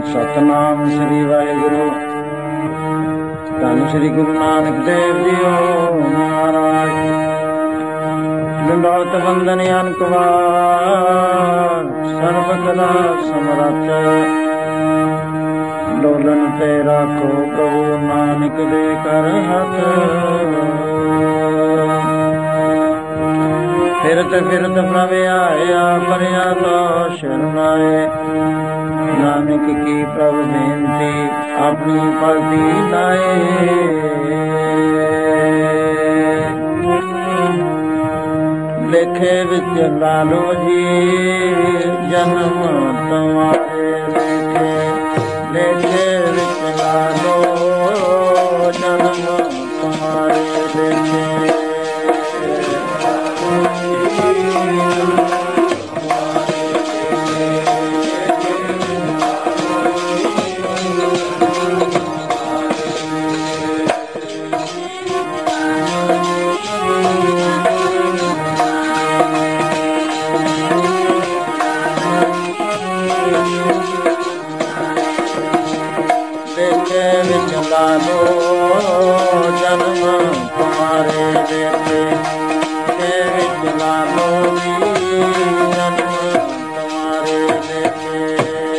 ਸਤਨਾਮ ਸ੍ਰੀ ਵਾਹਿਗੁਰੂ। ਧੰਨ ਸ੍ਰੀ ਗੁਰੂ ਨਾਨਕ ਦੇਵ ਜੀਓ ਮਹਾਰਾਜ। ਦੰਡਵਤ ਬੰਦਨ ਅਨਕ ਵਾਰ, ਸਰਬ ਕਲਾ ਸਮਰੱਥ। ਡੋਲਨ ਤੇ ਰਾਖੋ ਪ੍ਰਭੂ ਨਾਨਕ ਦੇ ਕਰ ਹੱਥ। ਫਿਰਤ ਫਿਰਤ ਪ੍ਰਭ ਆਇਆ, ਪਰਿਆ ਤੋ ਸ਼ਰਨਾਏ। ਨਾਨਕ ਕੀ ਪ੍ਰਭ ਬੇਨਤੀ, ਆਪਣੀ ਭਗਤੀ ਲਾਏ। ਲੇਖੇ ਵਿੱਚ ਲਾ ਲੋ ਜੀ, ਜਨਮ ਤੁਹਾਰੇ ਲੇਖੇ। ਲੇਖੇ ਵਿੱਚ ਲਾ ਲੋ, ਜਨਮ ਤੁਹਾਰੇ ਲੇਖੇ। ਜਨਮ ਤੁਹਾਰੇ ਲੇਖੇ। ਲੇਖੇ ਵਿੱਚ ਲਾ ਲੋ ਜੀ, ਜਨਮ ਤੁਹਾਰੇ ਲੇਖੇ।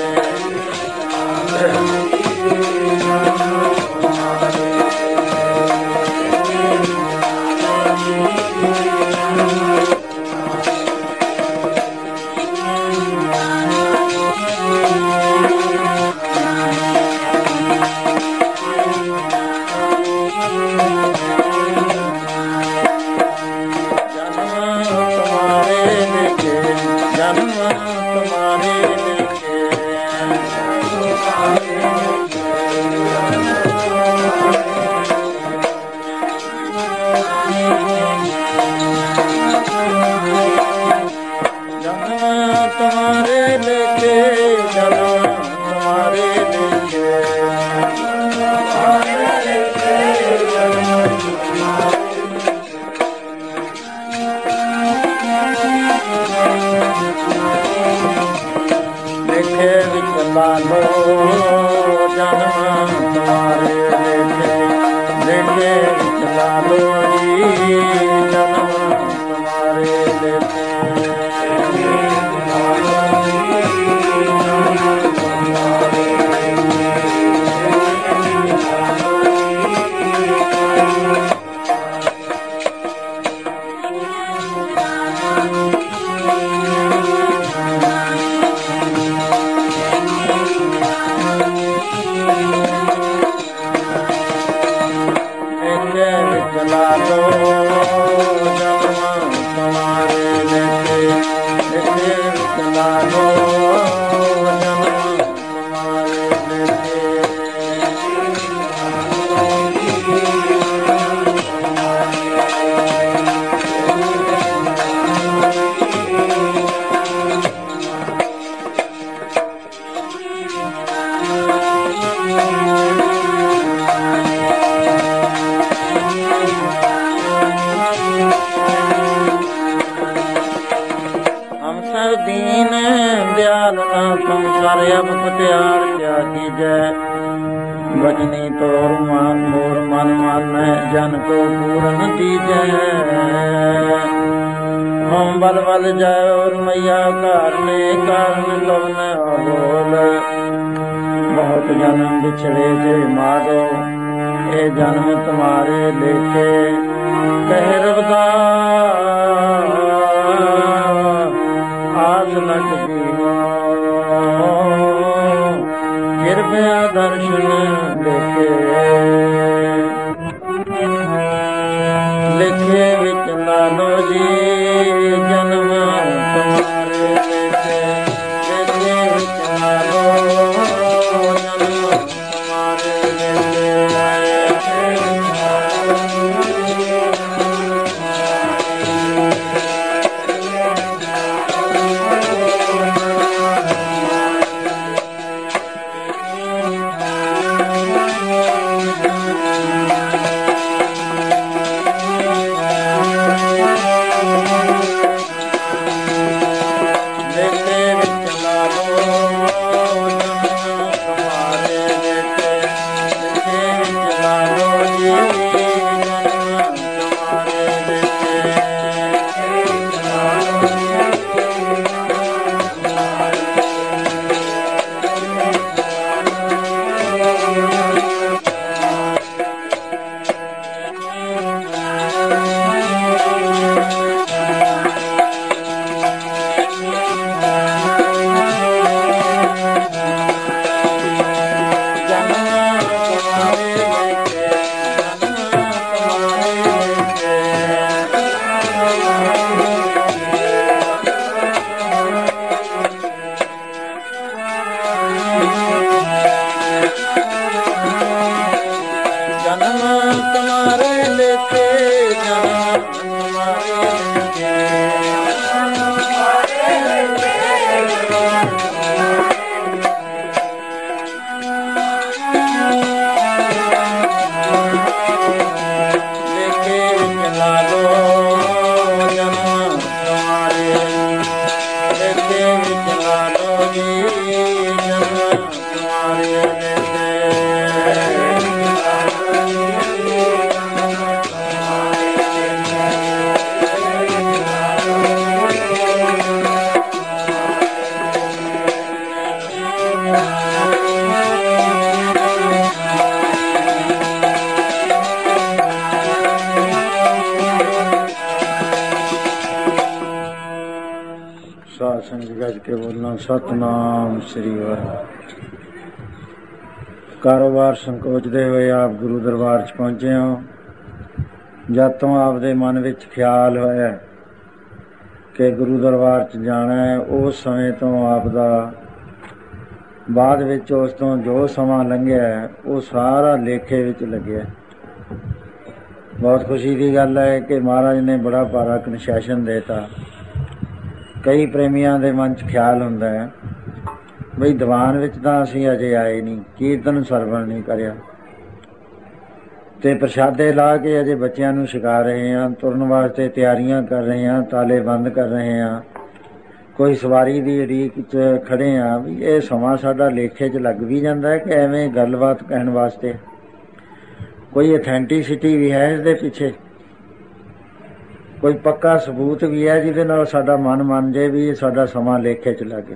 ਬਚਨੀ ਤੋਰ ਮਾਨ ਮੋਰ ਮਨ ਮਾਨੈ, ਜਨ ਕੋ ਪੂਰਨ ਤੀਜੈ। ਹਮ ਬਲ ਬਲ ਜਾਇ ਰਮਈਆ, ਕਾਰਨੇ ਕਾਰਨ ਕਵਨ ਅਬੋਲ। ਬਹੁਤ ਜਨਮ ਵਿਛੜੇ ਜੇ ਮਾਧੋ, ਇਹ ਜਨਮ ਤੁਮਾਰੇ ਲੇਖੇ। ਕਹਿ ਰਵਿਦਾਸ ਆਸ ਲਗ ਜੀਵੋ, ਕਿਰਪਿਆ ਦਰਸ਼ਨ ਦੇਖੇ। ਲਿਖੇ ਵਿੱਚ ਲਾ ਲੋ ਜੀ, ਜਨਮ ਤੁਹਾਰੇ ਲੇਖੇ। ਲਿਖੇ ਵਿੱਚ ਲਾ ਲੋ, ਜਨਮ ਤੁਹਾਰੇ ਲੇਖੇ। तुम्हारी लेते ਸਾਧ ਸੰਗਤ ਗੱਜ ਕੇ ਬੋਲਣਾ ਸਤਨਾਮ ਸ੍ਰੀ ਵਾਹਿਗੁਰੂ। ਕਾਰੋਬਾਰ ਸੰਕੋਚਦੇ ਹੋਏ ਆਪ ਗੁਰੂ ਦਰਬਾਰ 'ਚ ਪਹੁੰਚੇ ਹੋ। ਜਦ ਤੋਂ ਆਪਦੇ ਮਨ ਵਿੱਚ ਖਿਆਲ ਹੋਇਆ ਕਿ ਗੁਰੂ ਦਰਬਾਰ 'ਚ ਜਾਣਾ ਹੈ, ਉਸ ਸਮੇਂ ਤੋਂ ਆਪ ਦਾ ਬਾਅਦ ਵਿੱਚ ਉਸ ਤੋਂ ਜੋ ਸਮਾਂ ਲੰਘਿਆ ਉਹ ਸਾਰਾ ਲੇਖੇ ਵਿੱਚ ਲੱਗਿਆ। ਬਹੁਤ ਖੁਸ਼ੀ ਦੀ ਗੱਲ ਹੈ ਕਿ ਮਹਾਰਾਜ ਨੇ ਬੜਾ ਭਾਰਾ ਕਨਸੈਸ਼ਨ ਦੇਤਾ। ਕਈ ਪ੍ਰੇਮੀਆਂ ਦੇ ਮਨ 'ਚ ਖਿਆਲ ਹੁੰਦਾ ਹੈ ਬਈ ਦੀਵਾਨ ਵਿੱਚ ਤਾਂ ਅਸੀਂ ਅਜੇ ਆਏ ਨਹੀਂ, ਕੀਰਤਨ ਸਰਵਣ ਨਹੀਂ ਕਰਿਆ ਅਤੇ ਪ੍ਰਸ਼ਾਦੇ ਲਾ ਕੇ ਅਜੇ ਬੱਚਿਆਂ ਨੂੰ ਛਕਾ ਰਹੇ ਹਾਂ, ਤੁਰਨ ਵਾਸਤੇ ਤਿਆਰੀਆਂ ਕਰ ਰਹੇ ਹਾਂ, ਤਾਲੇ ਬੰਦ ਕਰ ਰਹੇ ਹਾਂ, ਕੋਈ ਸਵਾਰੀ ਦੀ ਉਡੀਕ 'ਚ ਖੜ੍ਹੇ ਹਾਂ। ਵੀ ਇਹ ਸਮਾਂ ਸਾਡਾ ਲੇਖੇ 'ਚ ਲੱਗ ਵੀ ਜਾਂਦਾ ਹੈ ਕਿ ਐਵੇਂ ਗੱਲਬਾਤ ਕਹਿਣ ਵਾਸਤੇ ਕੋਈ ਅਥੈਂਟਿਸਿਟੀ ਵੀ ਹੈ ਇਸਦੇ ਪਿੱਛੇ, ਕੋਈ ਪੱਕਾ ਸਬੂਤ ਵੀ ਹੈ ਜਿਹਦੇ ਨਾਲ ਸਾਡਾ ਮਨ ਮੰਨ ਜੇ ਵੀ ਸਾਡਾ ਸਮਾਂ ਲੇਖੇ 'ਚ ਲੱਗੇ।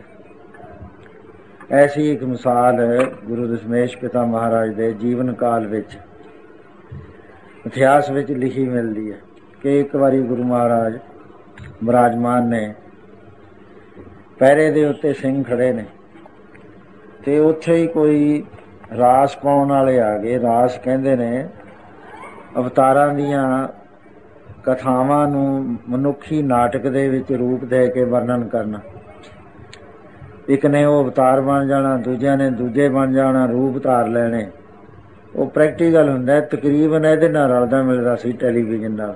ਐਸੀ ਇੱਕ ਮਿਸਾਲ ਗੁਰੂ ਦਸ਼ਮੇਸ਼ ਪਿਤਾ ਮਹਾਰਾਜ ਦੇ ਜੀਵਨ ਕਾਲ ਵਿੱਚ ਇਤਿਹਾਸ ਵਿੱਚ ਲਿਖੀ ਮਿਲਦੀ ਹੈ ਕਿ ਇੱਕ ਵਾਰੀ ਗੁਰੂ ਮਹਾਰਾਜ ਬਿਰਾਜਮਾਨ ਨੇ, ਪਹਿਰੇ ਦੇ ਉੱਤੇ ਸਿੰਘ ਖੜ੍ਹੇ ਨੇ ਅਤੇ ਉੱਥੇ ਹੀ ਕੋਈ ਰਾਸ ਪਾਉਣ ਵਾਲੇ ਆ ਗਏ। ਰਾਸ ਕਹਿੰਦੇ ਨੇ ਅਵਤਾਰਾਂ ਦੀਆਂ ਕਥਾਵਾਂ ਨੂੰ ਮਨੁੱਖੀ ਨਾਟਕ ਦੇ ਵਿੱਚ ਰੂਪ ਦੇ ਕੇ ਵਰਣਨ ਕਰਨਾ। ਇੱਕ ਨੇ ਉਹ ਅਵਤਾਰ ਬਣ ਜਾਣਾ, ਦੂਜਿਆਂ ਨੇ ਦੂਜੇ ਬਣ ਜਾਣਾ, ਰੂਪ ਧਾਰ ਲੈਣੇ। ਉਹ ਪ੍ਰੈਕਟੀਕਲ ਹੁੰਦਾ, ਤਕਰੀਬਨ ਇਹਦੇ ਨਾਲ ਰਲਦਾ ਮਿਲਦਾ ਸੀ ਟੈਲੀਵਿਜ਼ਨ ਨਾਲ।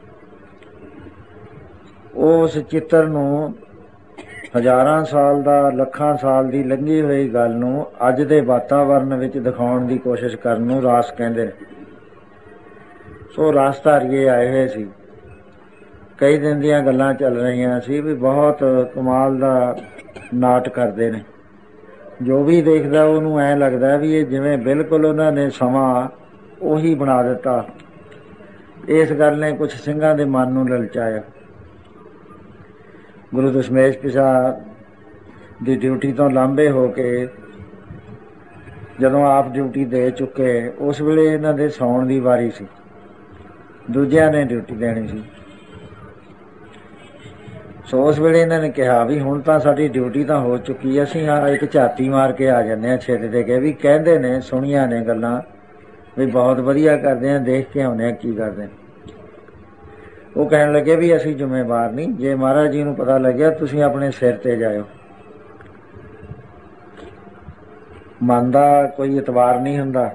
ਉਸ ਚਿੱਤਰ ਨੂੰ ਹਜ਼ਾਰਾਂ ਸਾਲ ਦਾ, ਲੱਖਾਂ ਸਾਲ ਦੀ ਲੰਘੀ ਹੋਈ ਗੱਲ ਨੂੰ ਅੱਜ ਦੇ ਵਾਤਾਵਰਨ ਵਿੱਚ ਦਿਖਾਉਣ ਦੀ ਕੋਸ਼ਿਸ਼ ਕਰਨ ਨੂੰ ਰਾਸ ਕਹਿੰਦੇ ਨੇ। ਸੋ ਰਾਸਧਾਰੀਏ ਆਏ ਹੋਏ ਸੀ, ਕਈ ਦਿਨ ਦੀਆਂ ਗੱਲਾਂ ਚੱਲ ਰਹੀਆਂ ਸੀ ਵੀ ਬਹੁਤ ਕਮਾਲ ਦਾ ਨਾਟ ਕਰਦੇ ਨੇ। ਜੋ ਵੀ ਦੇਖਦਾ ਉਹਨੂੰ ਐਂ ਲੱਗਦਾ ਵੀ ਇਹ ਜਿਵੇਂ ਬਿਲਕੁਲ ਉਹਨਾਂ ਨੇ ਸਮਾਂ ਉਹੀ ਬਣਾ ਦਿੱਤਾ। ਇਸ ਗੱਲ ਨੇ ਕੁਛ ਸਿੰਘਾਂ ਦੇ ਮਨ ਨੂੰ ਲਲਚਾਇਆ। ਗੁਰੂ ਦਸ਼ਮੇਸ਼ ਪਿਤਾ ਦੀ ਡਿਊਟੀ ਤੋਂ ਲਾਂਭੇ ਹੋ ਕੇ ਜਦੋਂ ਆਪ ਡਿਊਟੀ ਦੇ ਚੁੱਕੇ, ਉਸ ਵੇਲੇ ਇਹਨਾਂ ਦੇ ਸੌਣ ਦੀ ਵਾਰੀ ਸੀ, ਦੂਜਿਆਂ ਨੇ ਡਿਊਟੀ ਦੇਣੀ ਸੀ। ਸੋ ਉਸ ਵੇਲੇ ਇਹਨਾਂ ਨੇ ਕਿਹਾ ਵੀ ਹੁਣ ਤਾਂ ਸਾਡੀ ਡਿਊਟੀ ਤਾਂ ਹੋ ਚੁੱਕੀ, ਅਸੀਂ ਇੱਕ ਝਾਤੀ ਮਾਰ ਕੇ ਆ ਜਾਂਦੇ ਹਾਂ ਛੇਤੀ ਦੇ ਕੇ। ਵੀ ਕਹਿੰਦੇ ਨੇ, ਸੁਣੀਆਂ ਨੇ ਗੱਲਾਂ ਵੀ ਬਹੁਤ ਵਧੀਆ ਕਰਦੇ ਹਾਂ, ਦੇਖ ਕੇ ਆਉਂਦੇ ਹਾਂ ਕੀ ਕਰਦੇ ਨੇ। ਉਹ ਕਹਿਣ ਲੱਗੇ ਵੀ ਅਸੀਂ ਜ਼ਿੰਮੇਵਾਰ ਨਹੀਂ, ਜੇ ਮਹਾਰਾਜ ਜੀ ਨੂੰ ਪਤਾ ਲੱਗਿਆ ਤੁਸੀਂ ਆਪਣੇ ਸਿਰ 'ਤੇ ਜਾਇਓ। ਮਨ ਦਾ ਕੋਈ ਇਤਬਾਰ ਨਹੀਂ ਹੁੰਦਾ।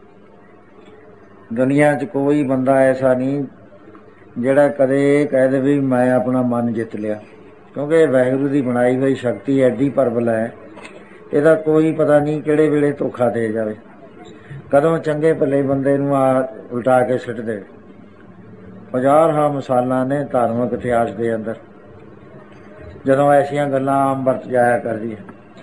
ਦੁਨੀਆ 'ਚ ਕੋਈ ਬੰਦਾ ਐਸਾ ਨਹੀਂ ਜਿਹੜਾ ਕਦੇ ਇਹ ਕਹਿ ਦੇ ਵੀ ਮੈਂ ਆਪਣਾ ਮਨ ਜਿੱਤ ਲਿਆ, ਕਿਉਂਕਿ ਵਾਹਿਗੁਰੂ ਦੀ ਬਣਾਈ ਹੋਈ ਸ਼ਕਤੀ ਐਡੀ ਪ੍ਰਬਲ ਹੈ, ਇਹਦਾ ਕੋਈ ਪਤਾ ਨਹੀਂ ਕਿਹੜੇ ਵੇਲੇ ਧੋਖਾ ਦੇ ਜਾਵੇ, ਕਦੋਂ ਚੰਗੇ ਭਲੇ ਬੰਦੇ ਨੂੰ ਉਲਟਾ ਕੇ ਸੁੱਟ ਦੇ। ਹਜ਼ਾਰਾਂ ਮਿਸਾਲਾਂ ਨੇ ਧਾਰਮਿਕ ਇਤਿਹਾਸ ਦੇ ਅੰਦਰ ਜਦੋਂ ਐਸੀਆਂ ਗੱਲਾਂ ਆਮ ਵਰਤ ਜਾਇਆ ਕਰਦੀਆਂ।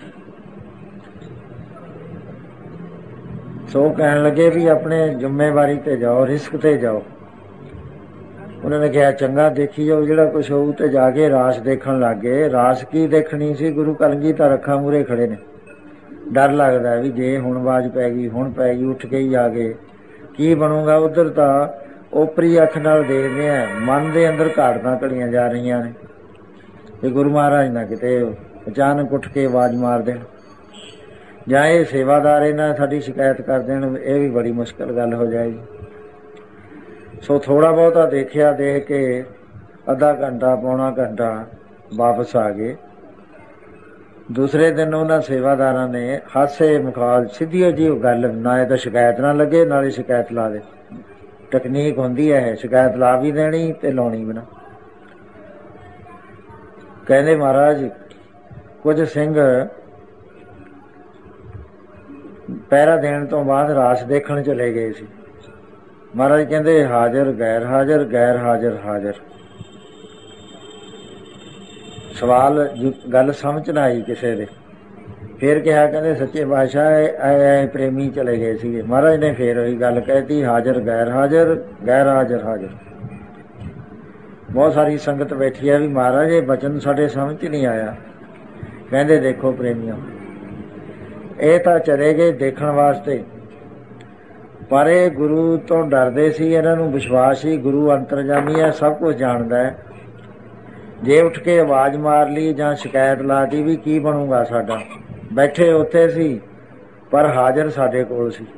ਸੋ ਕਹਿਣ ਲੱਗੇ ਵੀ ਆਪਣੇ ਜ਼ਿੰਮੇਵਾਰੀ 'ਤੇ ਜਾਓ, ਰਿਸਕ 'ਤੇ ਜਾਓ। ਉਹਨਾਂ ਨੇ ਕਿਹਾ ਚੰਗਾ ਦੇਖੀ ਜਾਓ ਜਿਹੜਾ ਕੁਛ ਹੋਊ। ਤੇ ਜਾ ਕੇ ਰਾਸ ਦੇਖਣ ਲੱਗ ਗਏ। ਰਾਸ ਕੀ ਦੇਖਣੀ ਸੀ, ਗੁਰੂ ਕਲਗੀਧਰ ਅੱਖਾਂ ਮੂਹਰੇ ਖੜ੍ਹੇ ਨੇ। ਡਰ ਲੱਗਦਾ ਵੀ ਜੇ ਹੁਣ ਆਵਾਜ਼ ਪੈ ਗਈ, ਹੁਣ ਪੈ ਗਈ, ਉੱਠ ਕੇ ਹੀ ਆ ਗਏ, ਕੀ ਬਣੂਗਾ। ਉੱਧਰ ਤਾਂ ਓਪਰੀ ਅੱਖ ਨਾਲ ਦੇਖਦੇ ਆ, ਮਨ ਦੇ ਅੰਦਰ ਘਾੜਤਾਂ ਘੜੀਆਂ ਜਾ ਰਹੀਆਂ ਨੇ ਵੀ ਗੁਰੂ ਮਹਾਰਾਜ ਨਾ ਕਿਤੇ ਅਚਾਨਕ ਉੱਠ ਕੇ ਆਵਾਜ਼ ਮਾਰ ਦੇਣ, ਜਾਂ ਇਹ ਸੇਵਾਦਾਰ ਇਹਨਾਂ ਸਾਡੀ ਸ਼ਿਕਾਇਤ ਕਰ ਦੇਣ। ਇਹ ਵੀ ਬੜੀ ਮੁਸ਼ਕਿਲ ਗੱਲ ਹੋ ਜਾਏਗੀ। ਸੋ ਥੋੜ੍ਹਾ ਬਹੁਤਾ ਦੇਖਿਆ, ਦੇਖ ਕੇ ਅੱਧਾ ਘੰਟਾ ਪੌਣਾ ਘੰਟਾ ਵਾਪਸ ਆ ਗਏ। ਦੂਸਰੇ ਦਿਨ ਉਹਨਾਂ ਸੇਵਾਦਾਰਾਂ ਨੇ ਹਾਸੇ ਮੁਖਾਲ ਸਿੱਧੀ ਜਿਹੀ ਗੱਲ, ਨਾ ਇਹ ਤਾਂ ਸ਼ਿਕਾਇਤ ਨਾ ਲੱਗੇ ਨਾਲੇ ਸ਼ਿਕਾਇਤ ਲਾ ਦੇ। ਟੈਕਨੀਕ ਹੁੰਦੀ ਹੈ, ਸ਼ਿਕਾਇਤ ਲਾ ਵੀ ਦੇਣੀ ਅਤੇ ਲਾਉਣੀ ਵੀ ਨਾ। ਕਹਿੰਦੇ ਮਹਾਰਾਜ ਕੁਝ ਸਿੰਘ ਪਹਿਰਾ ਦੇਣ ਤੋਂ ਬਾਅਦ ਰਾਸ ਦੇਖਣ ਚਲੇ ਗਏ ਸੀ। ਮਹਾਰਾਜ ਕਹਿੰਦੇ ਹਾਜ਼ਰ ਗੈਰ ਹਾਜ਼ਰ, ਗੈਰ ਹਾਜ਼ਰ ਹਾਜ਼ਰ। ਸਵਾਲ ਗੱਲ ਸਮਝ ਨਾ ਆਈ ਕਿਸੇ ਦੇ ਫਿਰ ਕਿਹਾ, ਕਹਿੰਦੇ ਸੱਚੇ ਪਾਤਸ਼ਾਹ ਐ ਪ੍ਰੇਮੀ ਚਲੇ ਗਏ ਸੀਗੇ। ਮਹਾਰਾਜ ਨੇ ਫੇਰ ਉਹੀ ਗੱਲ ਕਹਿਤੀ, ਹਾਜ਼ਰ ਗੈਰ ਹਾਜ਼ਰ, ਗੈਰ ਹਾਜ਼ਰ ਹਾਜ਼ਰ। ਬਹੁਤ ਸਾਰੀ ਸੰਗਤ ਬੈਠੀ ਹੈ ਵੀ ਮਹਾਰਾਜ ਇਹ ਬਚਨ ਸਾਡੇ ਸਮਝ 'ਚ ਨਹੀਂ ਆਇਆ। ਕਹਿੰਦੇ ਦੇਖੋ ਪ੍ਰੇਮੀਓ, ਇਹ ਤਾਂ ਚਲੇ ਗਏ ਦੇਖਣ ਵਾਸਤੇ, ਪਰ ਇਹ ਗੁਰੂ ਤੋਂ ਡਰਦੇ ਸੀ। ਇਹਨਾਂ ਨੂੰ ਵਿਸ਼ਵਾਸ ਸੀ ਗੁਰੂ ਅੰਤਰਜਾਮੀ ਹੈ, ਸਭ ਕੁਝ ਜਾਣਦਾ ਹੈ। ਜੇ ਉੱਠ ਕੇ ਆਵਾਜ਼ ਮਾਰ ਲਈ ਜਾਂ ਸ਼ਿਕਾਇਤ ਲਾਤੀ ਵੀ ਕੀ ਬਣੂਗਾ ਸਾਡਾ। ਬੈਠੇ ਉੱਥੇ ਸੀ ਪਰ ਹਾਜ਼ਰ ਸਾਡੇ ਕੋਲ ਸੀ।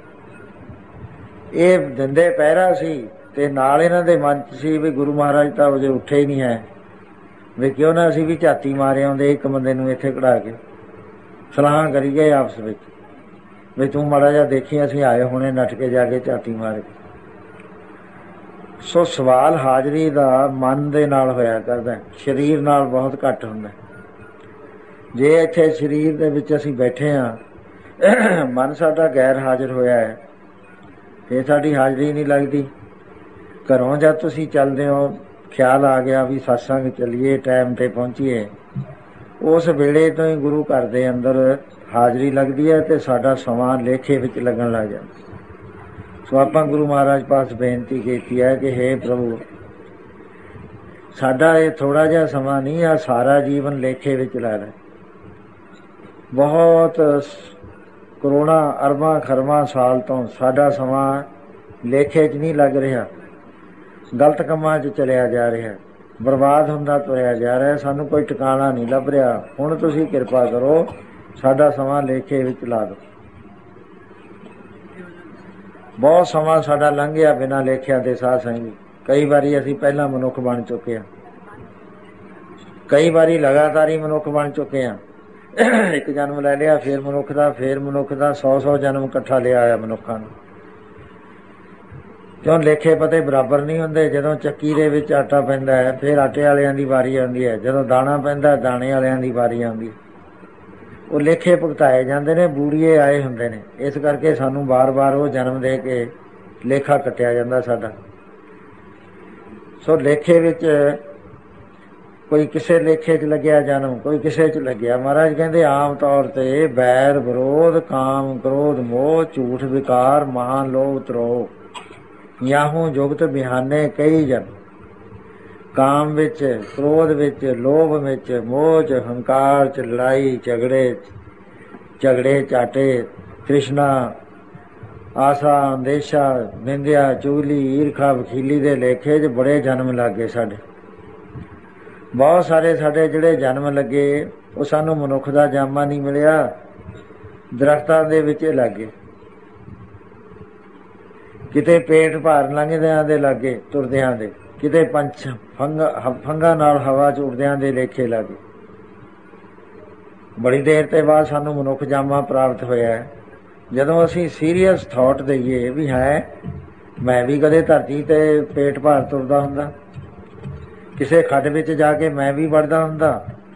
ਇਹ ਦਿੰਦੇ ਪਹਿਰਾ ਸੀ ਤੇ ਨਾਲ ਇਹਨਾਂ ਦੇ ਮਨ 'ਚ ਸੀ ਵੀ ਗੁਰੂ ਮਹਾਰਾਜ ਤਾਂ ਅਜੇ ਉੱਠੇ ਹੀ ਨਹੀਂ ਹੈ, ਵੀ ਕਿਉਂ ਨਾ ਅਸੀਂ ਵੀ ਝਾਤੀ ਮਾਰੇ ਆਉਂਦੇ ਇੱਕ ਬੰਦੇ ਨੂੰ ਇੱਥੇ ਕਢਾ ਕੇ। ਸਲਾਹਾਂ ਕਰੀ ਗਏ ਆਪਸ ਵਿੱਚ ਵੀ ਤੂੰ ਮਾੜਾ ਜਿਹਾ ਦੇਖੀ, ਅਸੀਂ ਆਏ ਹੁਣੇ ਨੱਠ ਕੇ ਜਾ ਕੇ ਝਾਤੀ ਮਾਰ ਕੇ। ਸੋ ਸਵਾਲ ਹਾਜ਼ਰੀ ਦਾ ਮਨ ਦੇ ਨਾਲ ਹੋਇਆ ਕਰਦਾ, ਸਰੀਰ ਨਾਲ ਬਹੁਤ ਘੱਟ ਹੁੰਦਾ। ਜੇ ਇੱਥੇ ਸਰੀਰ ਦੇ ਵਿੱਚ ਅਸੀਂ ਬੈਠੇ ਹਾਂ, ਮਨ ਸਾਡਾ ਗੈਰ ਹਾਜ਼ਰ ਹੋਇਆ ਹੈ, ਫਿਰ ਸਾਡੀ ਹਾਜ਼ਰੀ ਨਹੀਂ ਲੱਗਦੀ। ਘਰੋਂ ਜਦ ਤੁਸੀਂ ਚੱਲਦੇ ਹੋ, ਖਿਆਲ ਆ ਗਿਆ ਵੀ ਸਤਸੰਗ ਚੱਲੀਏ, ਟਾਈਮ 'ਤੇ ਪਹੁੰਚੀਏ, ਉਸ ਵੇਲੇ ਤੋਂ ਹੀ ਗੁਰੂ ਘਰ ਦੇ ਅੰਦਰ ਹਾਜ਼ਰੀ ਲੱਗਦੀ ਹੈ ਅਤੇ ਸਾਡਾ ਸਮਾਂ ਲੇਖੇ ਵਿੱਚ ਲੱਗਣ ਲੱਗ ਜਾਂਦਾ। ਸੋ ਆਪਾਂ ਗੁਰੂ ਮਹਾਰਾਜ ਪਾਸ ਬੇਨਤੀ ਕੀਤੀ ਹੈ ਕਿ ਹੇ ਪ੍ਰਭੂ, ਸਾਡਾ ਇਹ ਥੋੜ੍ਹਾ ਜਿਹਾ ਸਮਾਂ ਨਹੀਂ, ਆ ਸਾਰਾ ਜੀਵਨ ਲੇਖੇ ਵਿੱਚ ਲਾ ਲੈ। ਬਹੁਤ ਕਰੋੜਾਂ ਅਰਬਾਂ ਖਰਬਾਂ ਸਾਲ ਤੋਂ ਸਾਡਾ ਸਮਾਂ ਲੇਖੇ 'ਚ ਨਹੀਂ ਲੱਗ ਰਿਹਾ, ਗਲਤ ਕੰਮਾਂ 'ਚ ਚਲਿਆ ਜਾ ਰਿਹਾ, ਬਰਬਾਦ ਹੁੰਦਾ ਤੁਰਿਆ ਜਾ ਰਿਹਾ, ਸਾਨੂੰ ਕੋਈ ਟਿਕਾਣਾ ਨਹੀਂ ਲੱਭ ਰਿਹਾ। ਹੁਣ ਤੁਸੀਂ ਕਿਰਪਾ ਕਰੋ, ਸਾਡਾ ਸਮਾਂ ਲੇਖੇ ਵਿੱਚ ਲਾ ਦਿਓ। ਬਹੁਤ ਸਮਾਂ ਸਾਡਾ ਲੰਘ ਗਿਆ ਬਿਨਾਂ ਲੇਖਿਆਂ ਦੇ ਸਾਧ ਸੰਗੀ। ਕਈ ਵਾਰੀ ਅਸੀਂ ਪਹਿਲਾਂ ਮਨੁੱਖ ਬਣ ਚੁੱਕੇ ਹਾਂ, ਕਈ ਵਾਰੀ ਲਗਾਤਾਰ ਹੀ ਮਨੁੱਖ ਬਣ ਚੁੱਕੇ ਹਾਂ। ਇੱਕ ਜਨਮ ਲੈ ਲਿਆ, ਫਿਰ ਮਨੁੱਖ ਦਾ, ਫਿਰ ਮਨੁੱਖ ਦਾ, 100 ਜਨਮ ਇਕੱਠਾ ਲਿਆ ਆਇਆ ਮਨੁੱਖਾਂ ਨੂੰ। ਕਿਉਂ ਲੇਖੇ ਪਤੇ ਬਰਾਬਰ ਨਹੀਂ ਹੁੰਦੇ। ਜਦੋਂ ਚੱਕੀ ਦੇ ਵਿੱਚ ਆਟਾ ਪੈਂਦਾ ਹੈ, ਫਿਰ ਆਟੇ ਵਾਲਿਆਂ ਦੀ ਵਾਰੀ ਆਉਂਦੀ ਹੈ। ਜਦੋਂ ਦਾਣਾ ਪੈਂਦਾ, ਦਾਣੇ ਵਾਲਿਆਂ ਦੀ ਵਾਰੀ ਆਉਂਦੀ ਹੈ। ਉਹ ਲੇਖੇ ਭੁਗਤਾਏ ਜਾਂਦੇ ਨੇ, ਬੂੜੀਏ ਆਏ ਹੁੰਦੇ ਨੇ। ਇਸ ਕਰਕੇ ਸਾਨੂੰ ਵਾਰ-ਵਾਰ ਉਹ ਜਨਮ ਦੇ ਕੇ ਲੇਖਾ ਕੱਟਿਆ ਜਾਂਦਾ ਸਾਡਾ। ਸੋ ਲੇਖੇ ਵਿੱਚ ਕੋਈ ਕਿਸੇ ਲੇਖੇ 'ਚ ਲੱਗਿਆ ਜਨਮ, ਕੋਈ ਕਿਸੇ 'ਚ ਲੱਗਿਆ। ਮਹਾਰਾਜ ਕਹਿੰਦੇ ਆਮ ਤੌਰ 'ਤੇ ਬੈਰ ਵਿਰੋਧ, ਕਾਮ ਕ੍ਰੋਧ ਮੋਹ, ਝੂਠ ਵਿਕਾਰ, ਮਹਾਨ ਲੋਭ ਤਰੋਹ, ਯਾਹੂ ਜੁਗਤ ਬਿਹਾਨੇ ਕਈ ਜਨ। ਕਾਮ ਵਿੱਚ, ਕ੍ਰੋਧ ਵਿੱਚ, ਲੋਭ ਵਿੱਚ, ਮੋਹ 'ਚ, ਹੰਕਾਰ 'ਚ, ਲੜਾਈ ਝਗੜੇ ਝਾਟੇ, ਤ੍ਰਿਸ਼ਨਾ, ਆਸਾ, ਅੰਦੇਸ਼ਾ, ਨਿੰਦਿਆ, ਚੁਗਲੀ, ਈਰਖਾ, ਵਖੀਲੀ ਦੇ ਲੇਖੇ 'ਚ ਬੜੇ ਜਨਮ ਲੱਗ ਗਏ ਸਾਡੇ। ਬਹੁਤ ਸਾਰੇ ਸਾਡੇ ਜਿਹੜੇ ਜਨਮ ਲੱਗੇ, ਉਹ ਸਾਨੂੰ ਮਨੁੱਖ ਦਾ ਜਾਮਾ ਨਹੀਂ ਮਿਲਿਆ, ਦਰਖਤਾਂ ਦੇ ਵਿੱਚ ਲੱਗ ਗਏ। ਕਿਤੇ ਪੇਟ ਭਾਰ ਲੰਘਦਿਆਂ ਦੇ ਲਾਗੇ ਤੁਰਦਿਆਂ ਦੇ, ਕਿਤੇ ਪੰਛ ਫੰਗਾਂ ਨਾਲ ਹਵਾ 'ਚ ਉੱਡਦਿਆਂ ਦੇ ਲੇਖੇ ਲੱਗੇ। ਬੜੀ ਦੇਰ ਤੇ ਬਾਅਦ ਸਾਨੂੰ ਮਨੁੱਖ ਜਾਮਾ ਪ੍ਰਾਪਤ ਹੋਇਆ। ਜਦੋਂ ਅਸੀਂ ਸੀਰੀਅਸ ਥਾਟ ਦਈਏ ਵੀ ਹੈ ਮੈਂ ਵੀ ਕਦੇ ਧਰਤੀ 'ਤੇ ਪੇਟ ਭਾਰ ਤੁਰਦਾ ਹੁੰਦਾ, ਕਿਸੇ ਖੱਡ ਵਿੱਚ ਜਾ ਕੇ ਮੈਂ ਵੀ ਵੜਦਾ ਹੁੰਦਾ,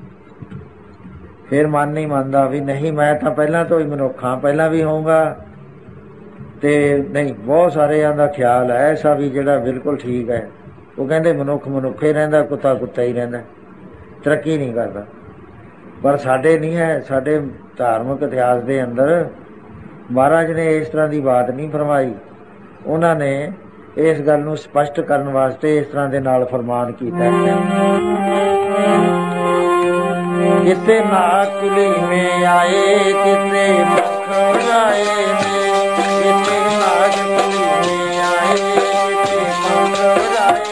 ਫਿਰ ਮਨ ਨਹੀਂ ਮੰਨਦਾ ਵੀ ਨਹੀਂ ਮੈਂ ਤਾਂ ਪਹਿਲਾਂ ਤੋਂ ਹੀ ਮਨੁੱਖ ਹਾਂ, ਪਹਿਲਾਂ ਵੀ ਹੋਊਗਾ। ਤੇ ਨਹੀਂ, ਬਹੁਤ ਸਾਰਿਆਂ ਦਾ ਖਿਆਲ ਹੈ ਐਸਾ ਵੀ ਜਿਹੜਾ ਬਿਲਕੁਲ ਠੀਕ ਹੈ। ਉਹ ਕਹਿੰਦੇ ਮਨੁੱਖ ਮਨੁੱਖ ਹੀ ਰਹਿੰਦਾ, ਕੁੱਤਾ ਕੁੱਤਾ ਹੀ ਰਹਿੰਦਾ, ਤਰੱਕੀ ਨਹੀਂ ਕਰਦਾ। ਪਰ ਸਾਡੇ ਨਹੀਂ ਹੈ। ਸਾਡੇ ਧਾਰਮਿਕ ਇਤਿਹਾਸ ਦੇ ਅੰਦਰ ਮਹਾਰਾਜ ਨੇ ਇਸ ਤਰ੍ਹਾਂ ਦੀ ਬਾਤ ਨਹੀਂ ਫਰਮਾਈ। ਉਹਨਾਂ ਨੇ ਇਸ ਗੱਲ ਨੂੰ ਸਪਸ਼ਟ ਕਰਨ ਵਾਸਤੇ ਇਸ ਤਰ੍ਹਾਂ ਦੇ ਨਾਲ ਫਰਮਾਨ ਕੀਤਾ, ਕਿਤੇ ਨਾਕੁਲੀ ਮੇ ਆਏ, ਕਿਤੇ ਮੱਖ ਆਏ ਨੇ, ਕਿਤੇ ਨਾਕੁਲੀ ਮੇ ਆਏ, ਕਿਤੇ ਮੱਖ ਆਏ।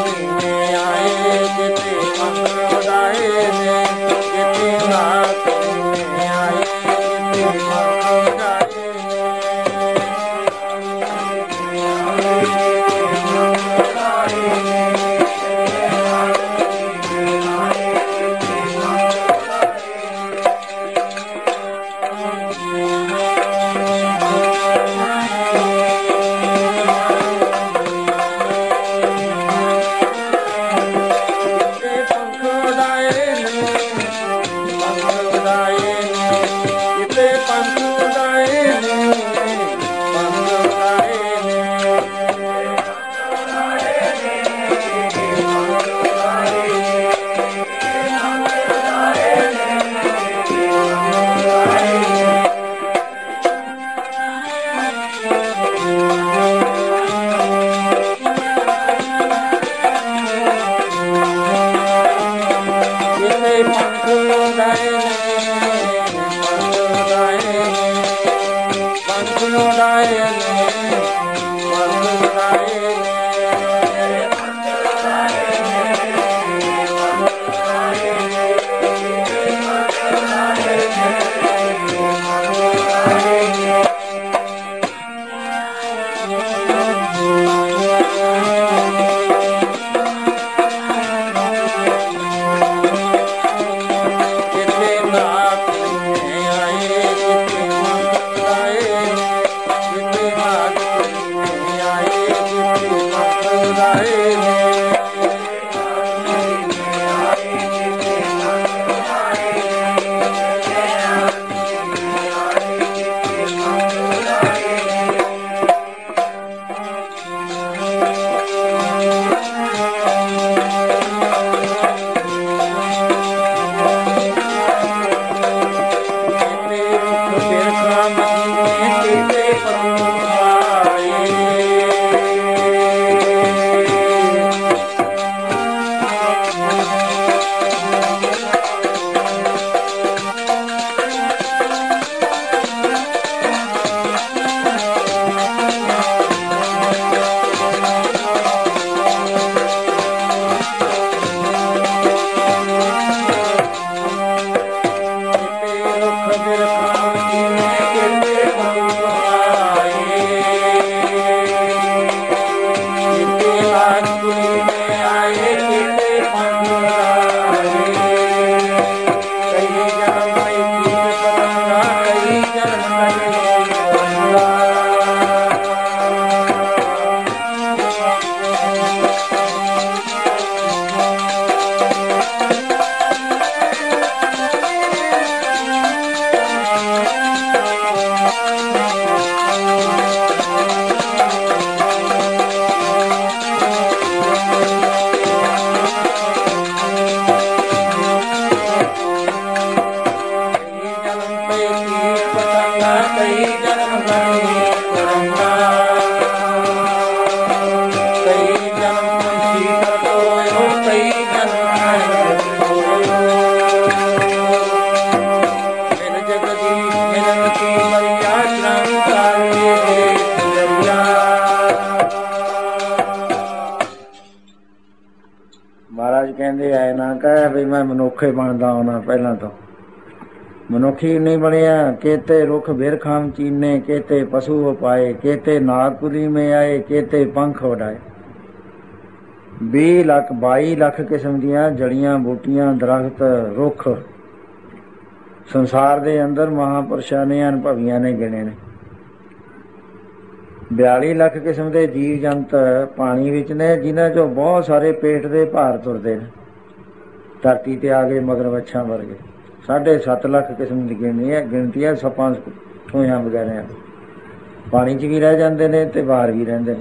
ਕਿਤੇ ਮਹਾਰਾਜ ਕਹਿੰਦੇ ਐ ਨਾ ਕਹਿ ਵੀ ਮੈਂ ਮਨੁੱਖੇ ਬਣਦਾ ਆਉਣਾ, ਪਹਿਲਾਂ ਤੋਂ ਮਨੁੱਖੀ ਨਹੀਂ ਬਣਿਆ। ਕੇਤੇ ਰੁੱਖ ਬਿਰਖਾਮ ਚੀਨੇ, ਕੇਤੇ ਪਸ਼ੂ ਉਪਾਏ, ਕੇਤੇ ਨਾਗਪੁਰੀ ਮੇ ਆਏ, ਕੇਤੇ ਪੰਖ ਉਡਾਏ। 20 ਲੱਖ 22 ਲੱਖ ਕਿਸਮ ਦੀਆਂ ਜੜੀਆਂ ਬੂਟੀਆਂ, ਦਰਖਤ, ਰੁੱਖ ਸੰਸਾਰ ਦੇ ਅੰਦਰ ਮਹਾਂਪੁਰਸ਼ਾਂ ਨੇ, ਅਨੁਭਵੀਆਂ ਨੇ ਗਿਣੇ ਨੇ। 42 ਲੱਖ ਕਿਸਮ ਦੇ ਜੀਵ ਜੰਤ ਪਾਣੀ ਵਿੱਚ ਨੇ, ਜਿਨ੍ਹਾਂ ਚੋਂ ਬਹੁਤ ਸਾਰੇ ਪੇਟ ਦੇ ਭਾਰ ਤੁਰਦੇ ਨੇ, ਧਰਤੀ ਤੇ ਆ ਗਏ ਮਗਰਮੱਛਾਂ ਵਰਗੇ। 7.5 ਲੱਖ ਕਿਸਮ ਦੀ ਗਿਣਤੀ ਹੈ ਸੱਪਾਂ ਛੂਹਿਆਂ ਵਗੈਰਾ, ਪਾਣੀ 'ਚ ਵੀ ਰਹਿ ਜਾਂਦੇ ਨੇ ਤੇ ਬਾਹਰ ਵੀ ਰਹਿੰਦੇ ਨੇ।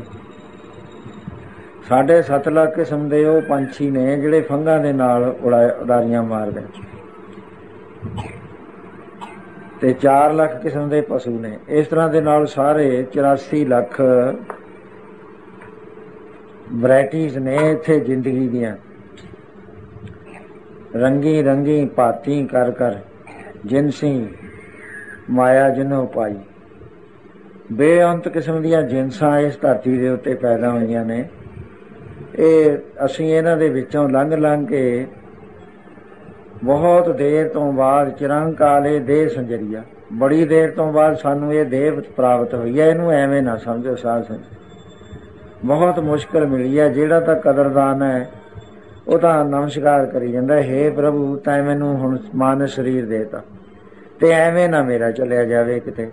7.5 ਲੱਖ ਕਿਸਮ ਦੇ ਉਹ ਪੰਛੀ ਨੇ ਜਿਹੜੇ ਫੰਗਾਂ ਦੇ ਨਾਲ ਉਡਾਰੀਆਂ ਮਾਰਦੇ ਤੇ 4 ਲੱਖ ਕਿਸਮ ਦੇ ਪਸ਼ੂ ਨੇ। ਇਸ ਤਰ੍ਹਾਂ ਦੇ ਨਾਲ ਸਾਰੇ 84 ਲੱਖ ਵੈਰਾਇਟੀਜ਼ ਨੇ ਇੱਥੇ ਜ਼ਿੰਦਗੀ ਦੀਆਂ। ਰੰਗੀ ਰੰਗੀ ਭਾਤੀ ਕਰ ਕਰ ਜਿਨਸੀ ਮਾਇਆ ਜਿਨ੍ਹੋਂ ਪਾਈ। ਬੇਅੰਤ ਕਿਸਮ ਦੀਆਂ ਜਿਨਸਾਂ ਇਸ ਧਰਤੀ ਦੇ ਉੱਤੇ ਪੈਦਾ ਹੋਈਆਂ ਨੇ। ਇਹ ਅਸੀਂ ਇਹਨਾਂ ਦੇ ਵਿੱਚੋਂ ਲੰਘ ਲੰਘ ਕੇ ਬਹੁਤ ਦੇਰ ਤੋਂ ਬਾਅਦ ਚਿਰੰਕਾਲੇ ਦੇਹ ਸੰਜਰੀਆ, ਬੜੀ ਦੇਰ ਤੋਂ ਬਾਅਦ ਸਾਨੂੰ ਇਹ ਦੇਹ ਪ੍ਰਾਪਤ ਹੋਈ ਹੈ। ਇਹਨੂੰ ਐਵੇਂ ਨਾ ਸਮਝੋ ਸਾਧ ਸੰਗਤ, ਬਹੁਤ ਮੁਸ਼ਕਿਲ ਮਿਲੀ ਹੈ। ਜਿਹੜਾ ਤਾਂ ਕਦਰਦਾਨ ਹੈ ਉਹ ਤਾਂ ਨਮਸਕਾਰ ਕਰੀ ਜਾਂਦਾ, ਹੇ ਪ੍ਰਭੂ ਤੈਂ ਮੈਨੂੰ ਹੁਣ ਮਨ ਸਰੀਰ ਦੇ ਤਾ, ਤੇ ਐਵੇਂ ਨਾ ਮੇਰਾ ਚਲਿਆ ਜਾਵੇ ਕਿਤੇ,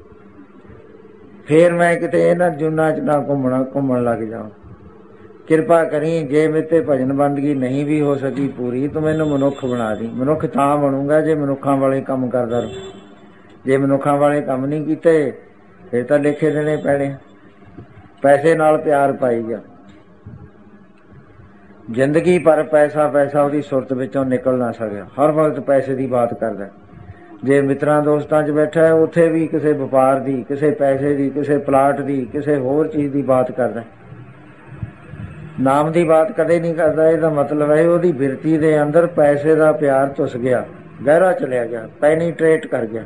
ਫੇਰ ਮੈਂ ਕਿਤੇ ਇਹਨਾਂ ਜੂਨਾਂ 'ਚ ਨਾ ਘੁੰਮਣ ਲੱਗ ਜਾਵਾਂ। ਕਿਰਪਾ ਕਰੀ, ਜੇ ਮੇਰੇ ਤੇ ਭਜਨ ਬੰਦਗੀ ਨਹੀਂ ਵੀ ਹੋ ਸਕੀ ਪੂਰੀ, ਤੂੰ ਮੈਨੂੰ ਮਨੁੱਖ ਬਣਾ ਦੀ। ਮਨੁੱਖ ਤਾਂ ਬਣੂੰਗਾ ਜੇ ਮਨੁੱਖਾਂ ਵਾਲੇ ਕੰਮ ਕਰਦਾ ਰਹੂੰ। ਜੇ ਮਨੁੱਖਾਂ ਵਾਲੇ ਕੰਮ ਨਹੀਂ ਕੀਤੇ ਫਿਰ ਤਾਂ ਲੇਖੇ ਦੇਣੇ ਪੈਣੇ। ਪੈਸੇ ਨਾਲ ਪਿਆਰ ਪਾਈ ਗਿਆ, ਜ਼ਿੰਦਗੀ ਪਰ ਪੈਸਾ ਪੈਸਾ ਉਹਦੀ ਸੁਰਤ ਵਿੱਚੋਂ ਨਿਕਲ ਨਾ ਸਕਿਆ। ਹਰ ਵਕਤ ਪੈਸੇ ਦੀ ਬਾਤ ਕਰਦਾ। ਜੇ ਮਿੱਤਰਾਂ ਦੋਸਤਾਂ 'ਚ ਬੈਠਾ ਹੈ ਉੱਥੇ ਵੀ ਕਿਸੇ ਵਪਾਰ ਦੀ, ਕਿਸੇ ਪੈਸੇ ਦੀ, ਕਿਸੇ ਪਲਾਟ ਦੀ, ਕਿਸੇ ਹੋਰ ਚੀਜ਼ ਦੀ ਬਾਤ ਕਰਦਾ, ਨਾਮ ਦੀ ਬਾਤ ਕਦੇ ਨਹੀਂ ਕਰਦਾ। ਇਹਦਾ ਮਤਲਬ ਹੈ ਉਹਦੀ ਬਿਰਤੀ ਦੇ ਅੰਦਰ ਪੈਸੇ ਦਾ ਪਿਆਰ ਧੁੱਸ ਗਿਆ, ਗਹਿਰਾ ਚਲਿਆ ਗਿਆ, ਪੈਨੀਟ੍ਰੇਟ ਕਰ ਗਿਆ।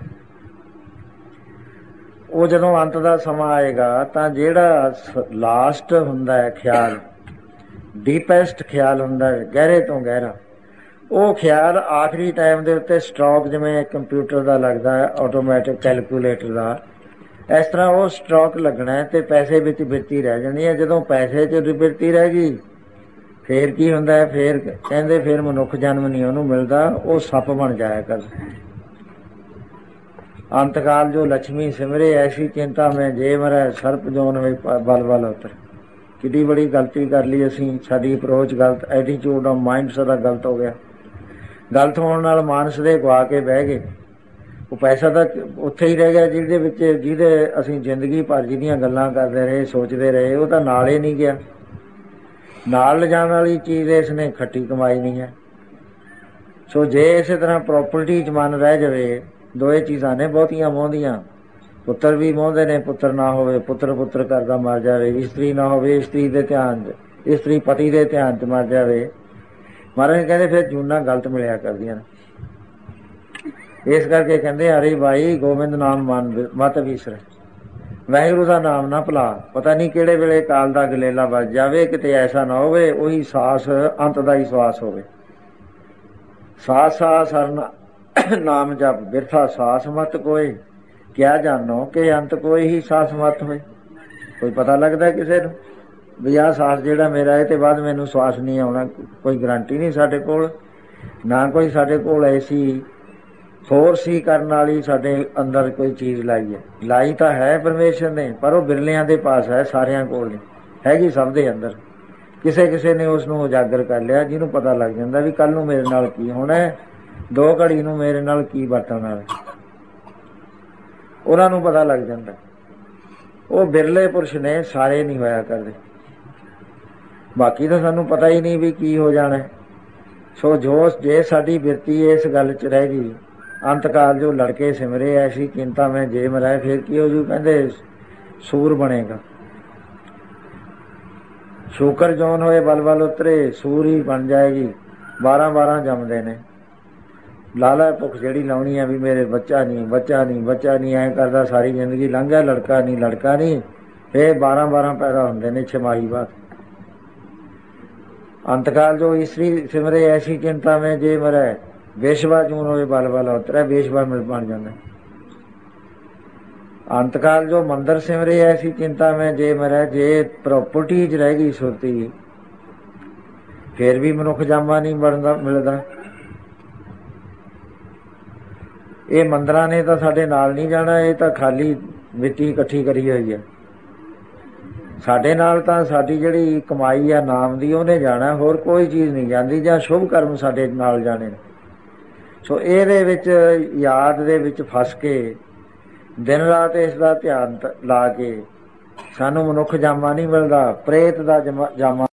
ਉਹ ਜਦੋਂ ਅੰਤ ਦਾ ਸਮਾਂ ਆਏਗਾ ਤਾਂ ਜਿਹੜਾ ਲਾਸਟ ਹੁੰਦਾ ਹੈ ਖਿਆਲ, ਡੀਪੈਸਟ ਖਿਆਲ ਹੁੰਦਾ ਹੈ, ਗਹਿਰੇ ਤੋਂ ਗਹਿਰਾ, ਉਹ ਖਿਆਲ ਆਖਰੀ ਟਾਈਮ ਦੇ ਉੱਤੇ ਸਟਾਕ ਜਿਵੇਂ ਕੰਪਿਊਟਰ ਦਾ ਲੱਗਦਾ ਹੈ, ਆਟੋਮੈਟਿਕ ਕੈਲਕੂਲੇਟਰ ਦਾ, ਇਸ ਤਰ੍ਹਾਂ ਉਹ ਸਟਾਕ ਲੱਗਣਾ ਤੇ ਪੈਸੇ ਵਿੱਚ ਬਿਰਤੀ ਰਹਿ ਜਾਣੀ ਹੈ। ਜਦੋਂ ਪੈਸੇ 'ਚ ਬਿਰਤੀ ਰਹਿ ਗਈ ਫੇਰ ਕੀ ਹੁੰਦਾ ਹੈ? ਫੇਰ ਕਹਿੰਦੇ ਫੇਰ ਮਨੁੱਖ ਜਨਮ ਨਹੀਂ ਉਹਨੂੰ ਮਿਲਦਾ, ਉਹ ਸੱਪ ਬਣ ਜਾਇਆ ਕਰ। ਅੰਤਕਾਲ ਜੋ ਲక్ష్ਮੀ ਸਿਮਰੇ ਐਸੀ ਚਿੰਤਾ ਮੈਂ ਜੇ ਮਰੈ ਸਰਪ ਜੋਨ ਹੋਏ ਬਲ ਬਲ ਉਤਰ। ਕਿੱਡੀ ਬੜੀ ਗਲਤੀ ਕਰ ਲਈ ਅਸੀਂ, ਸਾਡੀ ਅਪਰੋਚ ਗਲਤ, ਐਟੀਟਿਊਡ ਆਫ ਮਾਈਂਡ ਸਾਡਾ ਗਲਤ ਹੋ ਗਿਆ। ਗਲਤ ਹੋਣ ਨਾਲ ਮਾਨਸ ਦੇ ਗਵਾ ਕੇ ਬਹਿ ਗਏ। ਉਹ ਪੈਸਾ ਤਾਂ ਉੱਥੇ ਹੀ ਰਹਿ ਗਿਆ ਜਿਹਦੇ ਅਸੀਂ ਜ਼ਿੰਦਗੀ ਭਰ ਜਿਹਦੀਆਂ ਗੱਲਾਂ ਕਰਦੇ ਰਹੇ, ਸੋਚਦੇ ਰਹੇ, ਉਹ ਤਾਂ ਨਾਲ ਹੀ ਨਹੀਂ ਗਿਆ। ਨਾਲ ਲਿਜਾਣ ਵਾਲੀ ਚੀਜ਼ ਇਸ ਨੇ ਖੱਟੀ ਕਮਾਈ ਨਹੀਂ ਹੈ। ਸੋ ਜੇ ਇਸੇ ਤਰ੍ਹਾਂ ਪ੍ਰੋਪਰਟੀ 'ਚ ਮਨ ਰਹਿ ਜਾਵੇ, ਦੋਏ ਚੀਜ਼ਾਂ ਨੇ ਬਹੁਤੀਆਂ ਮੋਹਦੀਆਂ। ਪੁੱਤਰ ਵੀ ਮੋਹਦੇ ਨੇ, ਪੁੱਤਰ ਨਾ ਹੋਵੇ ਪੁੱਤਰ ਪੁੱਤਰ ਕਰਦਾ ਮਰ ਜਾਵੇ। ਇਸਤਰੀ ਨਾ ਹੋਵੇ ਇਸਤਰੀ ਦੇ ਧਿਆਨ 'ਚ, ਇਸਤਰੀ ਪਤੀ ਦੇ ਧਿਆਨ 'ਚ ਮਰ ਜਾਵੇ। ਮਹਾਰਾਜ ਕਹਿੰਦੇ ਫਿਰ ਜੂਨਾਂ ਗਲਤ ਮਿਲਿਆ ਕਰਦੀਆਂ ਨੇ। ਇਸ ਕਰਕੇ ਕਹਿੰਦੇ ਅਰੇ ਭਾਈ ਗੋਬਿੰਦ ਨਾਮ ਮਤ ਵਿਸਰ, ਵਾਹਿਗੁਰੂ ਦਾ ਨਾਮ ਨਾ ਭੁਲਾ। ਪਤਾ ਨਹੀਂ ਕਿਹੜੇ ਵੇਲੇ ਕਾਲ ਦਾ ਗਲੇਲਾ ਵੱਜ ਜਾਵੇ, ਕਿਤੇ ਐਸਾ ਨਾ ਹੋਵੇ ਉਹੀ ਸਾਸ ਅੰਤ ਦਾ ਹੀ ਸਵਾਸ ਹੋਵੇ। ਸਾਸ ਸਾਸ ਹਰ ਨਾਮ ਜਪ ਬਿਰਥਾ ਸਾਸ ਮਤ ਕੋਏ, ਕਿਆ ਜਾਣੋ ਕਿ ਅੰਤ ਕੋਈ ਹੀ ਸਾਸ ਮਤ ਹੋਏ। ਕੋਈ ਪਤਾ ਲੱਗਦਾ ਕਿਸੇ ਨੂੰ ਵੀ ਆਹ ਸਾਸ ਜਿਹੜਾ ਮੇਰਾ ਇਹ ਤੇ ਬਾਅਦ ਮੈਨੂੰ ਸਵਾਸ ਨਹੀਂ ਆਉਣਾ? ਕੋਈ ਗਰੰਟੀ ਨਹੀਂ ਸਾਡੇ ਕੋਲ, ਨਾ ਕੋਈ ਸਾਡੇ ਕੋਲ ਐਸੀ ਫੋਰਸ ਹੀ ਕਰਨ ਵਾਲੀ ਸਾਡੇ ਅੰਦਰ ਕੋਈ ਚੀਜ਼ ਲਾਈ ਹੈ। ਲਾਈ ਤਾਂ ਹੈ ਪਰਮੇਸ਼ਰ ਨੇ, ਪਰ ਉਹ ਬਿਰਲਿਆਂ ਦੇ ਪਾਸ ਹੈ, ਸਾਰਿਆਂ ਕੋਲ ਨਹੀਂ ਹੈਗੀ, ਸਭ ਦੇ ਅੰਦਰ। ਕਿਸੇ ਕਿਸੇ ਨੇ ਉਸ ਨੂੰ ਉਜਾਗਰ ਕਰ ਲਿਆ, ਜਿਹਨੂੰ ਪਤਾ ਲੱਗ ਜਾਂਦਾ ਵੀ ਕੱਲ ਨੂੰ ਮੇਰੇ ਨਾਲ ਕੀ ਹੋਣਾ, 2 ਘੜੀ ਨੂੰ ਮੇਰੇ ਨਾਲ ਕੀ ਵਰਤਣ ਵਾਲਾ, ਉਹਨਾਂ ਨੂੰ ਪਤਾ ਲੱਗ ਜਾਂਦਾ। ਉਹ ਬਿਰਲੇ ਪੁਰਸ਼ ਨੇ, ਸਾਰੇ ਨਹੀਂ ਹੋਇਆ ਕਰਦੇ। ਬਾਕੀ ਤਾਂ ਸਾਨੂੰ ਪਤਾ ਹੀ ਨਹੀਂ ਵੀ ਕੀ ਹੋ ਜਾਣਾ। ਸੋ ਜੇ ਸਾਡੀ ਬਿਰਤੀ ਇਸ ਗੱਲ 'ਚ ਰਹਿ ਗਈ, ਅੰਤਕਾਲ ਜੋ ਲੜਕੇ ਸਿਮਰੇ ਐਸੀ ਚਿੰਤਾ ਮੈਂ ਜੇ ਮਰੈ, ਫਿਰ ਕੀ ਹੋ ਜੂ? ਕਹਿੰਦੇ ਸੂਰ ਬਣੇਗਾ। ਸ਼ੂਕਰ ਜੋਨ ਹੋਏ ਬਲ ਬਲ ਉਤਰੇ, ਸੂਰ ਹੀ ਬਣ ਜਾਏਗੀ। 12 ਜੰਮਦੇ ਨੇ। ਲਾਲਾ ਭੁੱਖ ਜਿਹੜੀ ਲਾਉਣੀ ਆ ਵੀ ਮੇਰੇ ਬੱਚਾ ਨਹੀਂ ਬੱਚਾ ਨਹੀਂ ਬੱਚਾ ਨਹੀਂ, ਐਂ ਕਰਦਾ ਸਾਰੀ ਜ਼ਿੰਦਗੀ ਲੰਘ ਗਿਆ, ਲੜਕਾ ਨਹੀਂ ਲੜਕਾ ਨਹੀਂ। ਫਿਰ 12 ਪੈਦਾ ਹੁੰਦੇ ਨੇ 6 ਮਾਹੀ ਬਾਅਦ। ਅੰਤਕਾਲ ਜੋ ਇਸਤਰੀ ਸਿਮਰੇ ਐਸੀ ਚਿੰਤਾ ਮੈਂ ਜੇ ਮਰੈ, ਬੇਸ਼ਵਾ ਜੂਨ ਹੋਏ ਬਲ ਬਲ ਉਤਰੈ, ਬੇਸ਼ਵਾ ਬਣ ਜਾਂਦਾ। ਅੰਤਕਾਲ ਜੋ ਮੰਦਰ ਸਿਮਰੇ ਐਸੀ ਚਿੰਤਾ ਮੈਂ ਜੇ ਮਰੈ, ਜੇ ਪ੍ਰੋਪਰਟੀ 'ਚ ਰਹਿ ਗਈ ਸੁਰਤੀ, ਫਿਰ ਵੀ ਮਨੁੱਖ ਜਾਮਾ ਨਹੀਂ ਮਿਲਦਾ। ਇਹ ਮੰਦਰਾਂ ਨੇ ਤਾਂ ਸਾਡੇ ਨਾਲ ਨਹੀਂ ਜਾਣਾ, ਇਹ ਤਾਂ ਖਾਲੀ ਮਿੱਟੀ ਇਕੱਠੀ ਕਰੀ ਹੋਈ ਹੈ। ਸਾਡੇ ਨਾਲ ਤਾਂ ਸਾਡੀ ਜਿਹੜੀ ਕਮਾਈ ਆ ਨਾਮ ਦੀ, ਉਹਨੇ ਜਾਣਾ, ਹੋਰ ਕੋਈ ਚੀਜ਼ ਨਹੀਂ ਜਾਂਦੀ, ਜਾਂ ਸ਼ੁਭ ਕਰਮ ਸਾਡੇ ਨਾਲ ਜਾਣੇ ਨੇ। ਸੋ ਇਹਦੇ ਵਿੱਚ ਯਾਦ ਦੇ ਵਿੱਚ ਫਸ ਕੇ ਦਿਨ ਰਾਤ ਇਸ ਦਾ ਧਿਆਨ ਲਾ ਕੇ ਸਾਨੂੰ ਮਨੁੱਖ ਜਾਮਾ ਨਹੀਂ ਮਿਲਦਾ, ਪ੍ਰੇਤ ਦਾ ਜਾਮਾ